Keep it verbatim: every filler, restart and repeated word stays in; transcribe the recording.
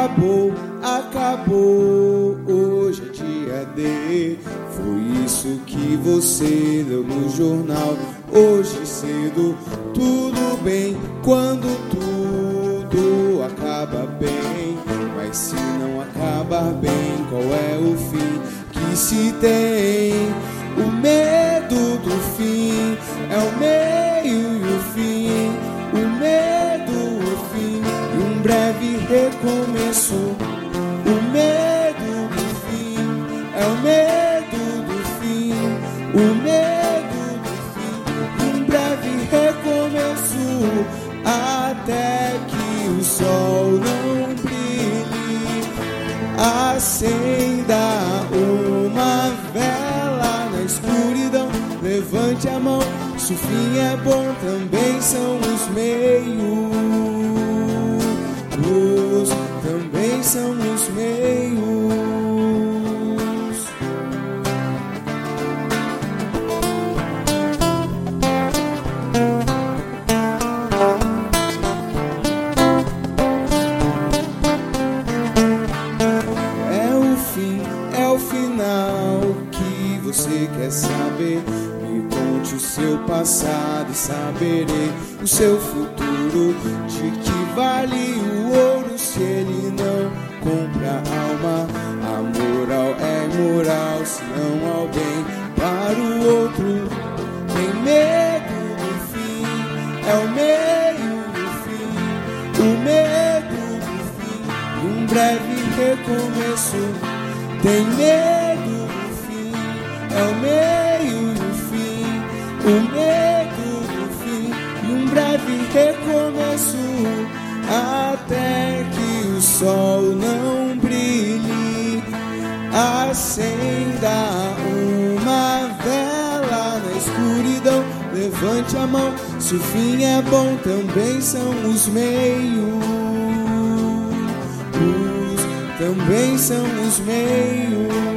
acabou, acabou, hoje é dia D. Foi isso que você leu no jornal hoje cedo. Tudo bem quando tudo acaba bem, mas se não acabar bem, qual é o fim que se tem? O medo do fim é o meio e o fim, o medo, o fim e um breve recomeço. O medo do fim é o medo do fim, o medo do fim e um breve recomeço, até que o sol não brilhe. Acenda uma vela na escuridão, levante a mão, se o fim é bom, também são os meios, também são os meios. É o fim, é o final que você quer saber. Me conte o seu passado e saberei o seu futuro. De que vale o ouro se ele não compra a alma? A moral é moral, se não há o bem para o outro. Tem medo do fim, é o meio do fim, o medo do fim e um breve recomeço. Tem medo do fim, é o meio do fim, o medo do fim e um breve recomeço, até que o sol não brilhe. Acenda uma vela na escuridão, levante a mão, se o fim é bom, também são os meios, os, também são os meios.